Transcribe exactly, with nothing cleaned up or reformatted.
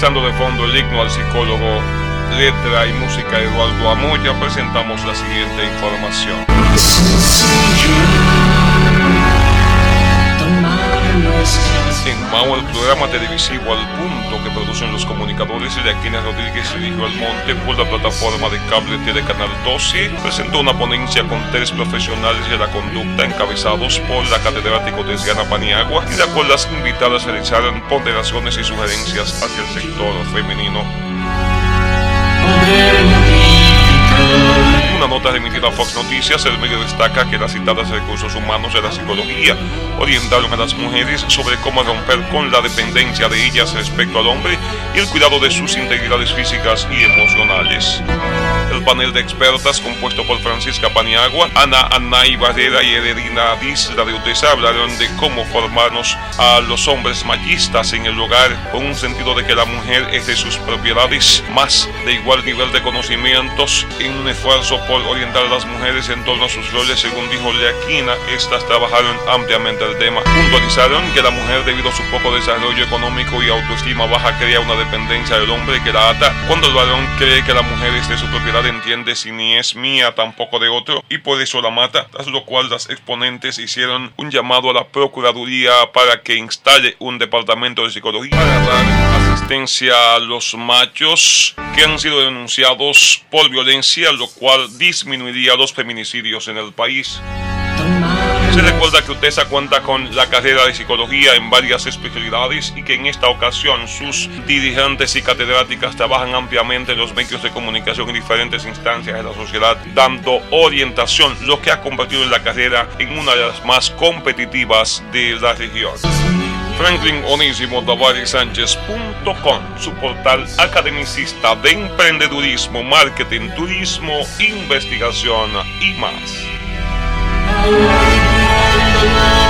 Utilizando de fondo el himno al psicólogo, letra y música de Eduardo Amoya, presentamos la siguiente información. En Mao, el programa televisivo Al Punto que producen los comunicadores Leaquina Rodríguez y Sergio Almonte por la plataforma de cable Telecanal doce presentó una ponencia con tres profesionales de la conducta encabezados por la catedrático Desdiana Paniagua, y la cual las invitadas realizaron ponderaciones y sugerencias hacia el sector femenino. En una nota remitida a Fox Noticias, el medio destaca que las citadas recursos humanos de la psicología orientaron a las mujeres sobre cómo romper con la dependencia de ellas respecto al hombre y el cuidado de sus integridades físicas y emocionales. El panel de expertas, compuesto por Francisca Paniagua, Ana Anay Barrera y Heredina Disla de Utesa, hablaron de cómo formarnos a los hombres machistas en el hogar, con un sentido de que la mujer es de sus propiedades, más de igual nivel de conocimientos, en un esfuerzo por orientar a las mujeres en torno a sus roles. Según dijo Leaquina, estas trabajaron ampliamente el tema. Puntualizaron que la mujer, debido a su poco desarrollo económico y autoestima baja, crea una dependencia del hombre que la ata, cuando el varón cree que la mujer es de su propiedad, entiende si ni es mía tampoco de otro, y por eso la mata, tras lo cual las exponentes hicieron un llamado a la Procuraduría para que instale un departamento de psicología para dar asistencia a los machos que han sido denunciados por violencia, lo cual disminuiría los feminicidios en el país. Se recuerda que UTESA cuenta con la carrera de psicología en varias especialidades y que en esta ocasión sus dirigentes y catedráticas trabajan ampliamente en los medios de comunicación en diferentes instancias de la sociedad, dando orientación, lo que ha convertido la carrera en una de las más competitivas de la región. Franklin Onésimo Tavares Sánchez punto com, su portal academicista de emprendedurismo, marketing, turismo, investigación y más.